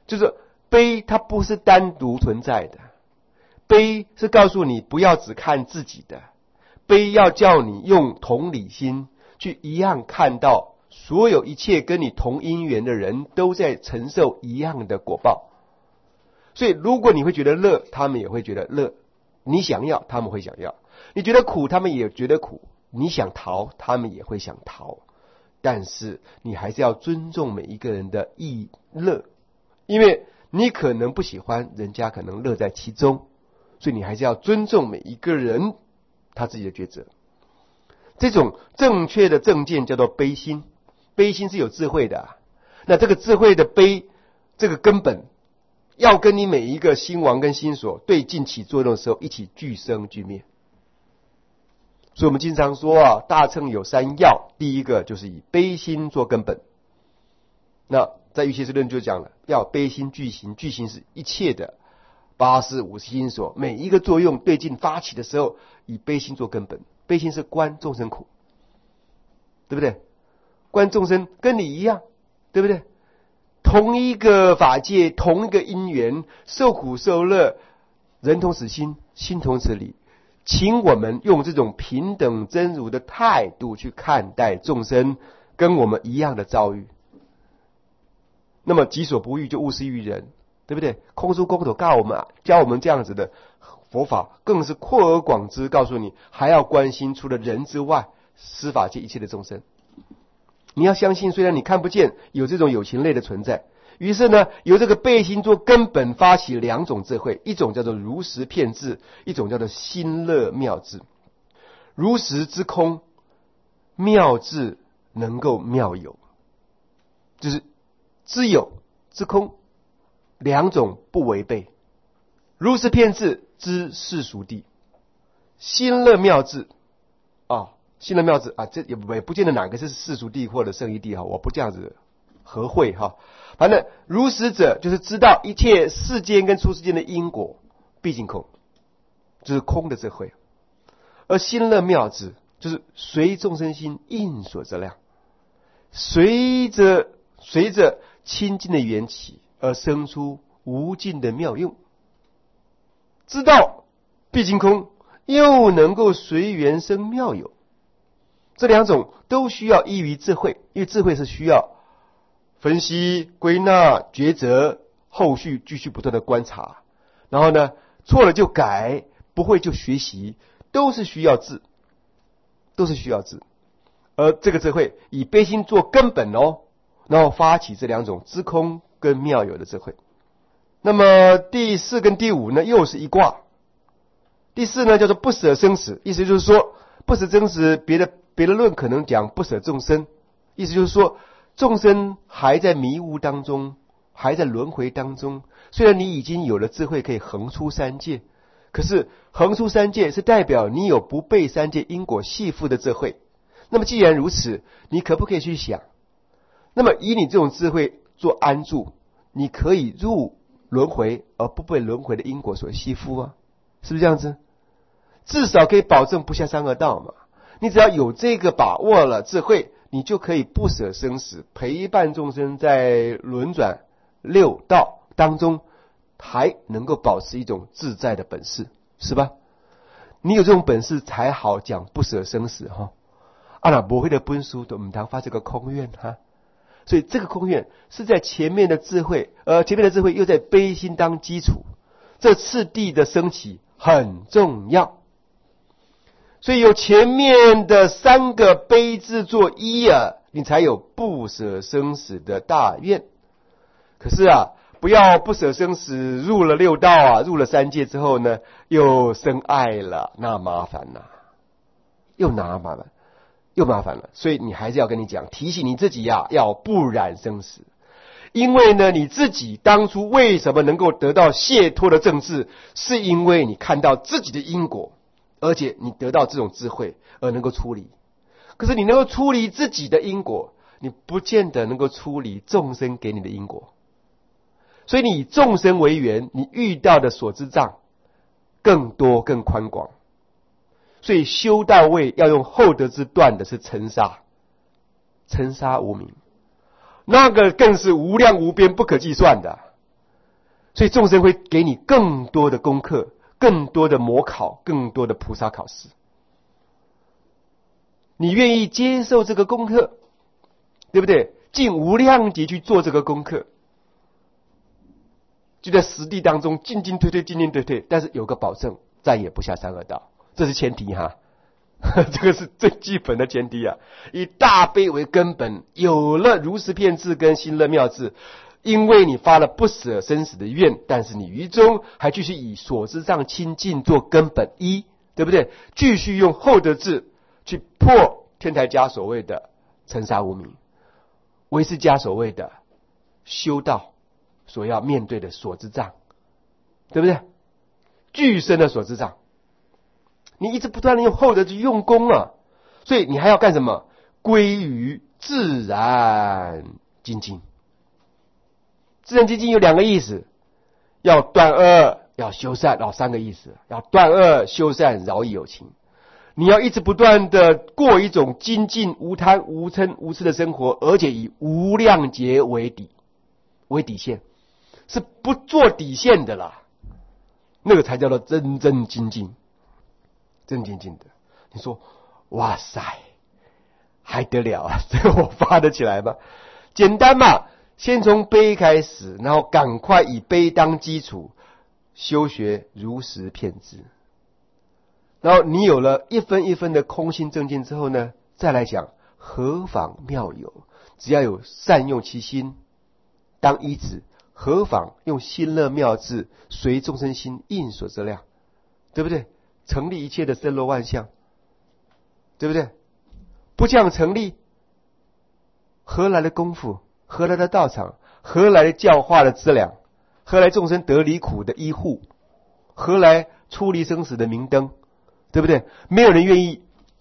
就是悲它不是单独存在的，悲是告诉你不要只看自己的，悲要叫你用同理心去一样看到所有一切跟你同因缘的人都在承受一样的果报。所以如果你会觉得乐，他们也会觉得乐，你想要他们会想要，你觉得苦他们也觉得苦，你想逃他们也会想逃。但是你还是要尊重每一个人的意乐，因为你可能不喜欢，人家可能乐在其中，所以你还是要尊重每一个人他自己的抉择。这种正确的正见叫做悲心，悲心是有智慧的、啊、那这个智慧的悲，这个根本要跟你每一个心王跟心所对境起作用的时候一起俱生俱灭。所以我们经常说啊，大乘有三要，第一个就是以悲心做根本。那在瑜伽师论就讲了，要悲心具行，具行是一切的八识五识心所每一个作用对境发起的时候，以悲心做根本。悲心是观众生苦，对不对？观众生跟你一样，对不对？同一个法界，同一个因缘，受苦受乐，人同此心，心同此理。请我们用这种平等真如的态度去看待众生跟我们一样的遭遇。那么己所不欲，就勿施于人，对不对？空疏空口告我们，教我们这样子的佛法，更是扩而广之，告诉你还要关心除了人之外施法界一切的众生。你要相信，虽然你看不见有这种有情类的存在，于是呢，由这个悲心做根本发起两种智慧，一种叫做如实遍智，一种叫做心乐妙智。如实之空，妙智能够妙有，就是知有之空，两种不违背。如实遍智知世俗谛，心乐妙智啊，心乐妙智啊，这也不也不见得哪个是世俗谛或者圣义谛哈，我不这样子合会哈。反正如实者就是知道一切世间跟出世间的因果毕竟空，就是空的智慧。而心乐妙智就是随众生心应所则量，随着随着清净的缘起而生出无尽的妙用。知道毕竟空，又能够随缘生妙有，这两种都需要依于智慧，因为智慧是需要分析、归纳、抉择，后续继续不断的观察，然后呢，错了就改，不会就学习，都是需要智，都是需要智。而这个智慧以悲心做根本哦，然后发起这两种知空跟妙有的智慧。那么第四跟第五呢，又是一卦。第四呢，叫做不舍生死，意思就是说，不舍生死，别的别的论可能讲不舍众生，意思就是说，众生还在迷雾当中，还在轮回当中。虽然你已经有了智慧可以横出三界，可是横出三界是代表你有不被三界因果系缚的智慧。那么既然如此，你可不可以去想，那么以你这种智慧做安住，你可以入轮回而不被轮回的因果所系缚啊，是不是这样子？至少可以保证不下三恶道嘛。你只要有这个把握了智慧，你就可以不舍生死，陪伴众生在轮转六道当中，还能够保持一种自在的本事，是吧？你有这种本事才好讲不舍生死哈。啊，那不会的本事都唔通发这个空愿哈。所以这个空愿是在前面的智慧，呃，前面的智慧又在悲心当基础，这次第的升起很重要。所以有前面的三个悲智做一啊，你才有不舍生死的大愿。可是啊，不要不舍生死，入了六道啊，入了三界之后呢，又生爱了，那麻烦了、啊，又拿麻烦。又麻烦了，所以你还是要跟你讲，提醒你自己呀、啊，要不染生死。因为呢，你自己当初为什么能够得到解脱的正智，是因为你看到自己的因果，而且你得到这种智慧而能够出离。可是你能够出离自己的因果，你不见得能够出离众生给你的因果。所以你以众生为缘，你遇到的所知障更多更宽广。所以修到位要用厚德之断的是尘沙，尘沙无名，那个更是无量无边不可计算的。 所以众生会给你更多的功课，更多的模考，更多的菩萨考试。你愿意接受这个功课，对不对？尽无量劫去做这个功课，就在实地当中进进退退，进进退退，但是有个保证，再也不下三恶道，这是前提哈。这个是最基本的前提啊！以大悲为根本，有了如实遍智跟心乐妙智，因为你发了不舍生死的愿，但是你于中还继续以所知障清净做根本一，对不对？继续用后得智去破天台家所谓的尘沙无明，唯识家所谓的修道所要面对的所知障，对不对？具身的所知障。你一直不断的用后得去用功啊，所以你还要干什么？归于自然精进。自然精进有两个意思，要断恶，要修善，然后三个意思，要断恶修善，饶益有情。你要一直不断的过一种精进无贪无嗔无痴的生活，而且以无量劫为底为底线，是不做底线的啦，那个才叫做真正精进。真精进的，你说哇塞，还得了啊？这个我发得起来吗？简单嘛，先从悲开始，然后赶快以悲当基础修学如实遍知，然后你有了一分一分的空心正见之后呢，再来讲何妨妙有，只要有善用其心当依止，何妨用心乐妙智随众生心应所知量，对不对？成立一切的森罗万象，对不对？不这样成立，何来的功夫？何来的道场？何来的教化的资粮？何来众生得离苦的依护？何来出离生死的明灯？对不对？没有人愿意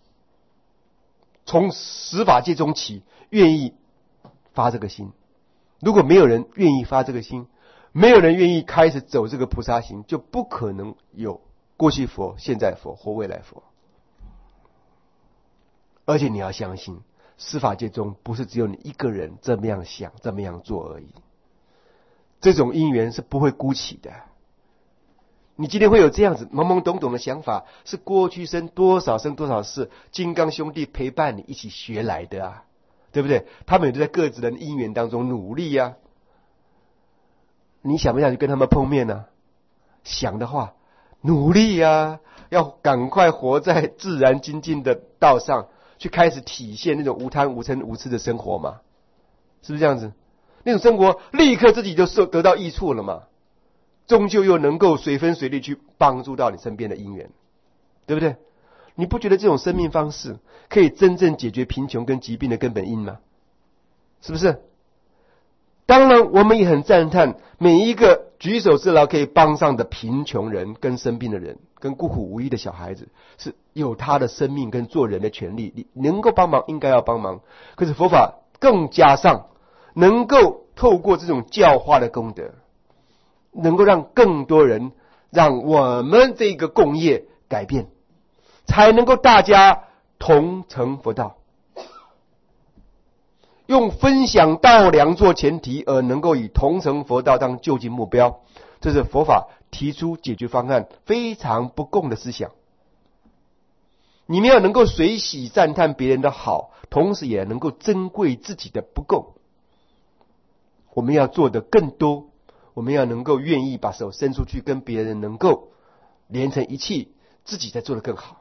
从十法界中起愿意发这个心。如果没有人愿意发这个心，没有人愿意开始走这个菩萨行，就不可能有过去佛、现在佛或未来佛。而且你要相信，司法界中不是只有你一个人这么样想、这么样做而已。这种因缘是不会孤起的。你今天会有这样子懵懵懂懂的想法，是过去生多少生多少世金刚兄弟陪伴你一起学来的啊，对不对？他们也都在各自的因缘当中努力啊。你想不想去跟他们碰面呢？想的话，努力啊，要赶快活在自然精进的道上，去开始体现那种无贪无嗔无痴的生活嘛，是不是这样子？那种生活立刻自己就得到益处了嘛，终究又能够随分随力去帮助到你身边的因缘，对不对？你不觉得这种生命方式可以真正解决贫穷跟疾病的根本因吗？是不是？当然我们也很赞叹每一个举手之劳可以帮上的贫穷人跟生病的人跟孤苦无依的小孩子，是有他的生命跟做人的权利，你能够帮忙应该要帮忙。可是佛法更加上能够透过这种教化的功德，能够让更多人，让我们这个共业改变，才能够大家同成佛道，用分享道粮做前提，而能够以同成佛道当究竟目标，这是佛法提出解决方案非常不共的思想。你们要能够随喜赞叹别人的好，同时也能够珍贵自己的不够。我们要做的更多，我们要能够愿意把手伸出去，跟别人能够连成一气，自己再做得更好。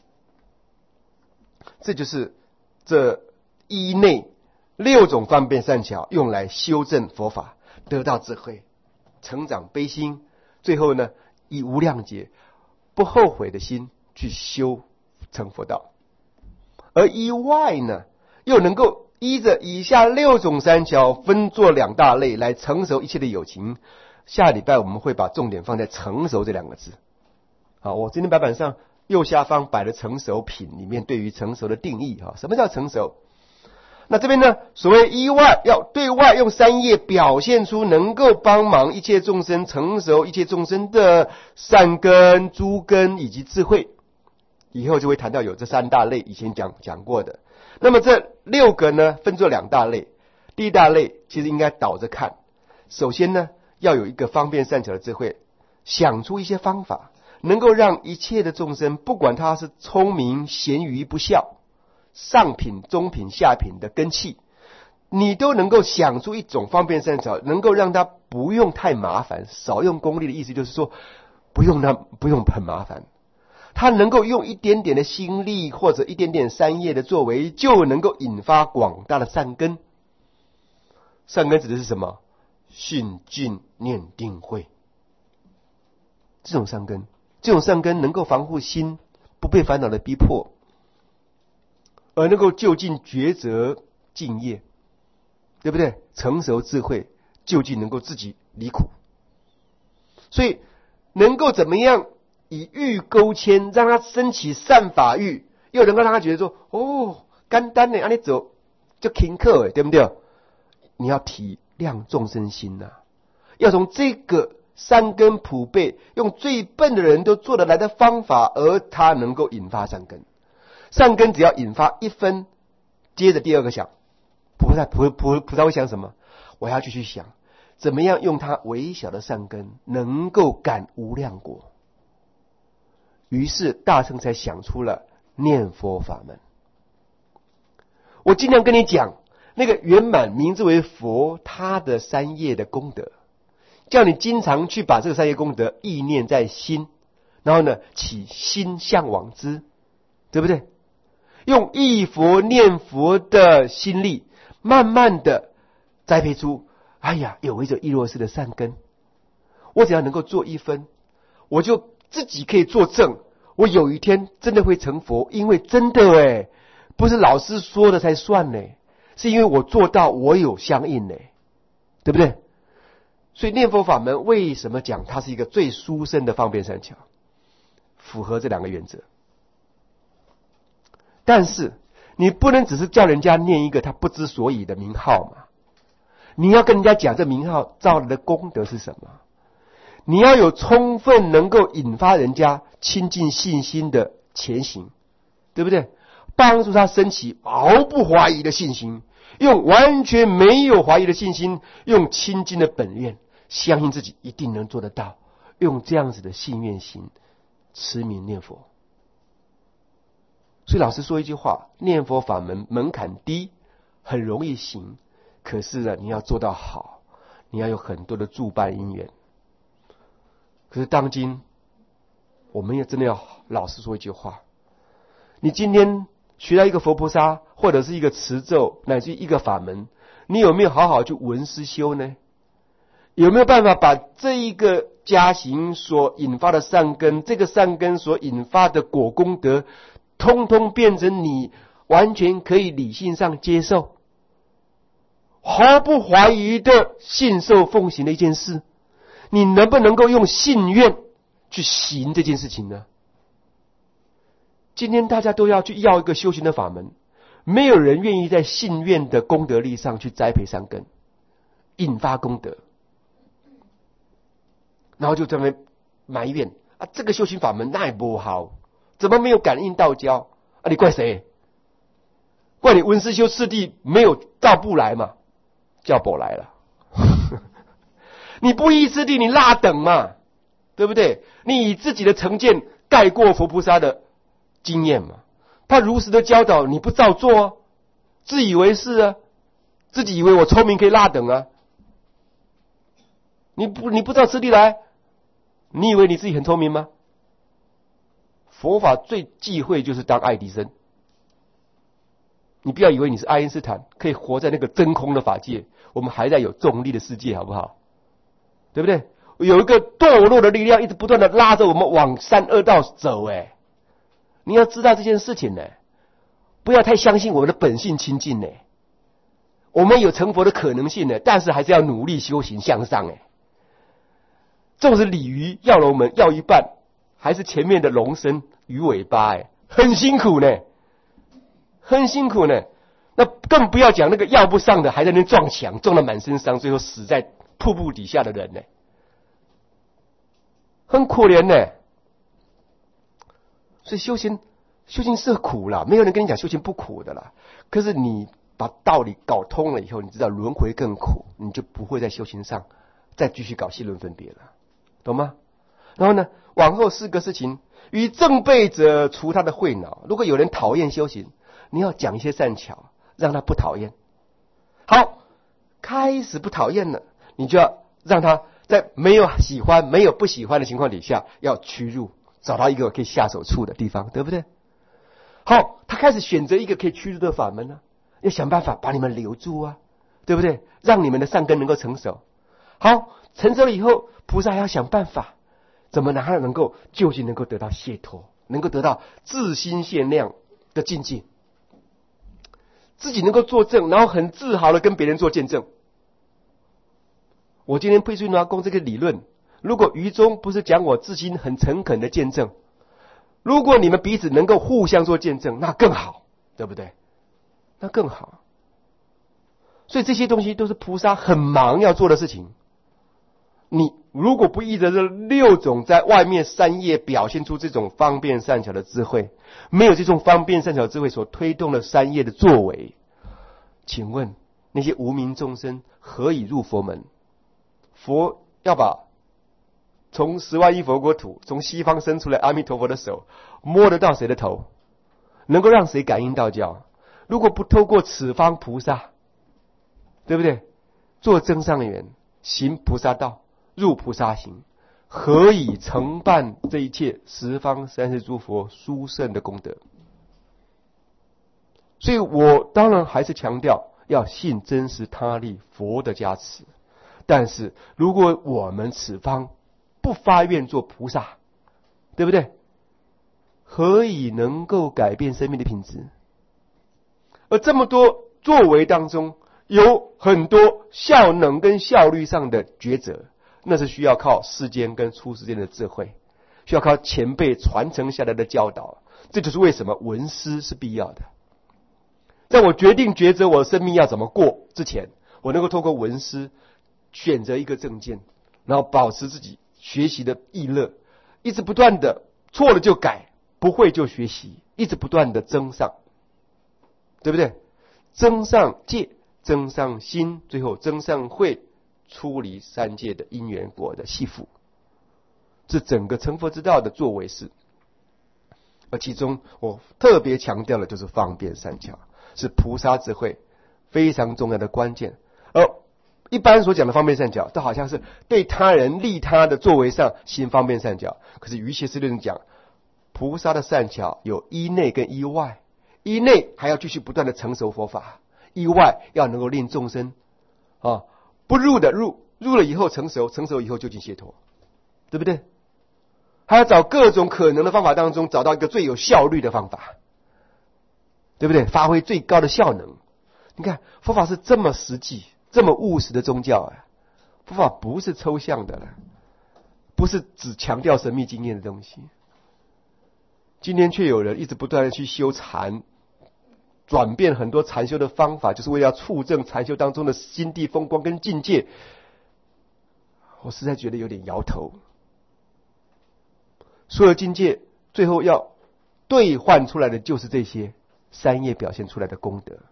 这就是这一内六种方便善巧，用来修正佛法，得到智慧，成长悲心，最后呢，以无量劫不后悔的心去修成佛道。而依外呢，又能够依着以下六种善巧分作两大类来成熟一切的有情。下礼拜我们会把重点放在成熟这两个字。好，我今天白板上右下方摆的成熟品里面对于成熟的定义，什么叫成熟？那这边呢，所谓依外，要对外用三业表现出能够帮忙一切众生成熟一切众生的善根、诸根以及智慧。以后就会谈到有这三大类，以前讲讲过的。那么这六个呢，分作两大类。第一大类其实应该倒着看。首先呢， 要有一个方便善巧的智慧，想出一些方法，能够让一切的众生，不管他是聪明、贤愚、不孝，上品、中品、下品的根器，你都能够想出一种方便善巧，能够让他不用太麻烦，少用功力的意思就是说，不用他不用很麻烦，他能够用一点点的心力或者一点点善业的作为，就能够引发广大的善根。善根指的是什么？信净念定慧，这种善根，这种善根能够防护心不被烦恼的逼迫，而能够就近抉择敬业，对不对？成熟智慧，就近能够自己离苦。所以能够怎么样以欲勾牵，让他升起善法欲，又能够让他觉得说，哦，简单的，按你走就轻刻，对不对？你要体谅众生心呐、啊，要从这个善根普被，用最笨的人都做得来的方法，而他能够引发善根。善根只要引发一分，接着第二个想，菩萨菩菩菩萨会想什么？我要继续想，怎么样用他微小的善根，能够感无量果。于是大乘才想出了念佛法门。我尽量跟你讲，那个圆满名字为佛，他的三业的功德，叫你经常去把这个三业功德意念在心，然后呢起心向往之，对不对？用忆佛念佛的心力，慢慢的栽培出，哎呀，有一种亦若是的善根。我只要能够做一分，我就自己可以作证，我有一天真的会成佛，因为真的诶，不是老师说的才算呢，是因为我做到，我有相应呢，对不对？所以念佛法门为什么讲它是一个最殊胜的方便善巧，符合这两个原则。但是你不能只是叫人家念一个他不知所以的名号嘛，你要跟人家讲这名号造来的功德是什么，你要有充分能够引发人家亲近信心的前行，对不对？帮助他升起毫不怀疑的信心，用完全没有怀疑的信心，用清净的本愿，相信自己一定能做得到，用这样子的信愿心持名念佛。所以老师说一句话，念佛法门门槛低，很容易行，可是呢，你要做到好，你要有很多的助伴因缘。可是当今我们也真的要老实说一句话，你今天学到一个佛菩萨，或者是一个持咒，乃至一个法门，你有没有好好去闻思修呢？有没有办法把这一个加行所引发的善根，这个善根所引发的果功德，通通变成你完全可以理性上接受，毫不怀疑的信受奉行的一件事？你能不能够用信愿去行这件事情呢？今天大家都要去要一个修行的法门，没有人愿意在信愿的功德力上去栽培善根，引发功德，然后就在那边埋怨啊，这个修行法门那也不好，怎么没有感应道交啊？你怪谁？怪你文思修次第没有照步来嘛？叫不来了。你不依次第，你拉等嘛，对不对？你以自己的成见盖过佛菩萨的经验嘛？他如实的教导，你不照做啊，自以为是啊，自己以为我聪明可以拉等啊。你不你不照次第来，你以为你自己很聪明吗？佛法最忌讳就是当爱迪生。你不要以为你是爱因斯坦，可以活在那个真空的法界，我们还在有重力的世界，好不好？对不对？有一个堕落的力量一直不断的拉着我们往三恶道走，哎，你要知道这件事情呢，不要太相信我们的本性清净呢。我们有成佛的可能性呢，但是还是要努力修行向上哎。纵使鲤鱼要了我们要一半，还是前面的龙身鱼尾巴哎，很辛苦呢，很辛苦呢。那更不要讲那个要不上的，还在那撞墙，撞得满身伤，最后死在瀑布底下的人呢，很可怜呢。所以修行，修行是苦啦，没有人跟你讲修行不苦的啦。可是你把道理搞通了以后，你知道轮回更苦，你就不会在修行上再继续搞戏论分别了，懂吗？然后呢，往后四个事情，与正悖者除他的秽恼。如果有人讨厌修行，你要讲一些善巧，让他不讨厌。好，开始不讨厌了，你就要让他在没有喜欢、没有不喜欢的情况底下，要屈入，找到一个可以下手处的地方，对不对？好，他开始选择一个可以屈入的法门呢、啊，要想办法把你们留住啊，对不对？让你们的善根能够成熟。好，成熟了以后，菩萨还要想办法，怎么让他能够究竟能够得到解脱，能够得到自心限量的境界，自己能够作证，然后很自豪的跟别人做见证。我今天推出阿公这个理论，如果于中不是讲我自心很诚恳的见证，如果你们彼此能够互相做见证，那更好，对不对？那更好。所以这些东西都是菩萨很忙要做的事情。你如果不依着这六种在外面三业表现出这种方便善巧的智慧，没有这种方便善巧的智慧所推动的三业的作为，请问那些无名众生何以入佛门？佛要把从十万亿佛国土，从西方伸出来阿弥陀佛的手，摸得到谁的头？能够让谁感应道教？如果不透过此方菩萨，对不对？做增上缘，行菩萨道，入菩萨行，何以承办这一切十方三世诸佛殊胜的功德？所以我当然还是强调要信真实他力佛的加持。但是如果我们此方不发愿做菩萨，对不对？何以能够改变生命的品质？而这么多作为当中，有很多效能跟效率上的抉择，那是需要靠世间跟出世间的智慧，需要靠前辈传承下来的教导。这就是为什么闻思是必要的。在我决定抉择我的生命要怎么过之前，我能够透过闻思选择一个正见，然后保持自己学习的意乐，一直不断的错了就改，不会就学习，一直不断的增上，对不对？增上戒，增上心，最后增上慧，出离三界的因缘果的系缚。这整个成佛之道的作为是，而其中我特别强调的就是方便善巧，是菩萨智慧非常重要的关键。而一般所讲的方便善巧，都好像是对他人利他的作为上行方便善巧。可是瑜伽师论讲，菩萨的善巧有依内跟依外，依内还要继续不断的成熟佛法，依外要能够令众生啊不入的入，入了以后成熟，成熟以后究竟解脱，对不对？还要找各种可能的方法当中，找到一个最有效率的方法，对不对？发挥最高的效能。你看佛法是这么实际这么务实的宗教啊，佛法不是抽象的了，不是只强调神秘经验的东西。今天却有人一直不断的去修禅，转变很多禅修的方法，就是为了要促证禅修当中的心地风光跟境界。我实在觉得有点摇头。所有境界最后要兑换出来的就是这些三业表现出来的功德。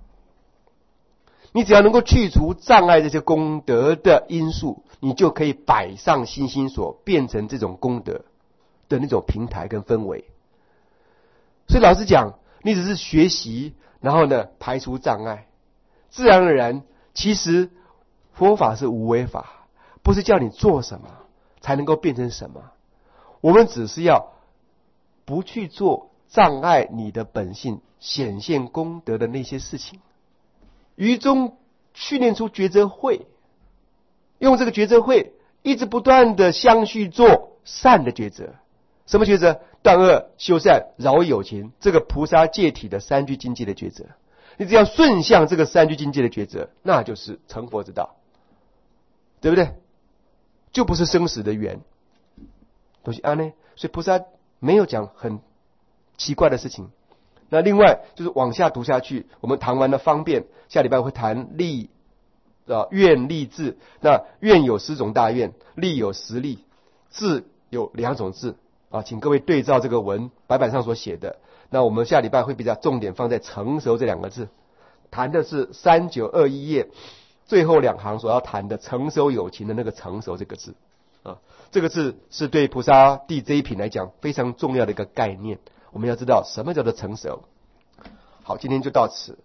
你只要能够去除障碍这些功德的因素，你就可以摆上心心所，变成这种功德的那种平台跟氛围。所以老实讲，你只是学习，然后呢排除障碍，自然而然，其实佛法是无为法，不是叫你做什么才能够变成什么。我们只是要不去做障碍你的本性显现功德的那些事情，于中训练出抉择慧，用这个抉择慧一直不断的相续做善的抉择。什么抉择？断恶修善饶有情，这个菩萨戒体的三具境界的抉择。你只要顺向这个三具境界的抉择，那就是成佛之道，对不对？就不是生死的缘。都是安呢，所以菩萨没有讲很奇怪的事情。那另外就是往下读下去，我们谈完了方便，下礼拜会谈利啊愿利智。那愿有十种大愿，利有十利，智有两种智啊，请各位对照这个文白板上所写的。那我们下礼拜会比较重点放在成熟这两个字，谈的是三九二一页最后两行所要谈的成熟有情的那个成熟这个字啊，这个字是对菩萨地这一品来讲非常重要的一个概念。我们要知道什么叫做成熟。好，今天就到此。